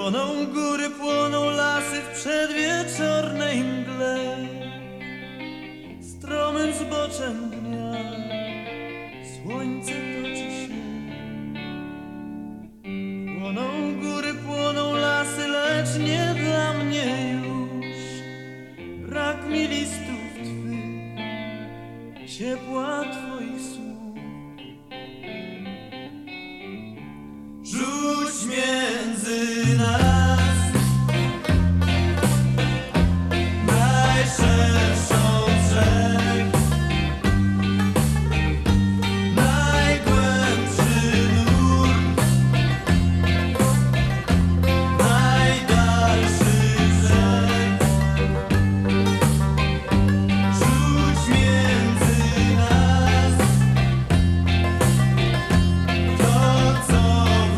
Płoną góry, płoną lasy w przedwieczornej mgle, stromym zboczem dnia słońce toczy się. Płoną góry, płoną lasy, lecz nie dla mnie już. Brak mi listów twych, ciepła twoich słów. Rzuć między nas najszerszą z rzek, najgłębszy nurt, najdalszy brzeg. Rzuć między nas to, co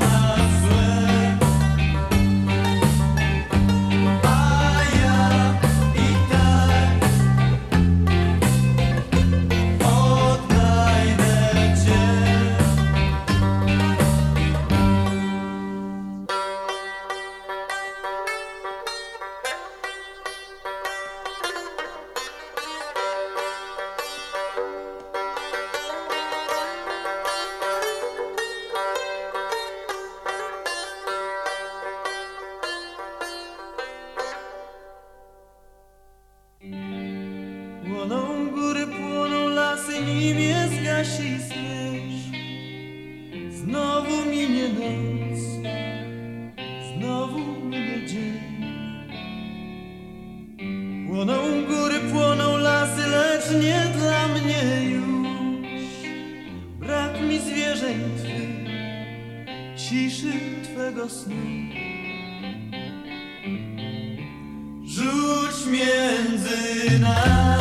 Płoną góry, płoną lasy, nim je zgasi zmierzch. Znowu minie noc, znowu minie dzień. Płoną góry, płoną lasy, lecz nie dla mnie już. Brak mi zwierzeń twych, ciszy twego snu. Rzuć między nas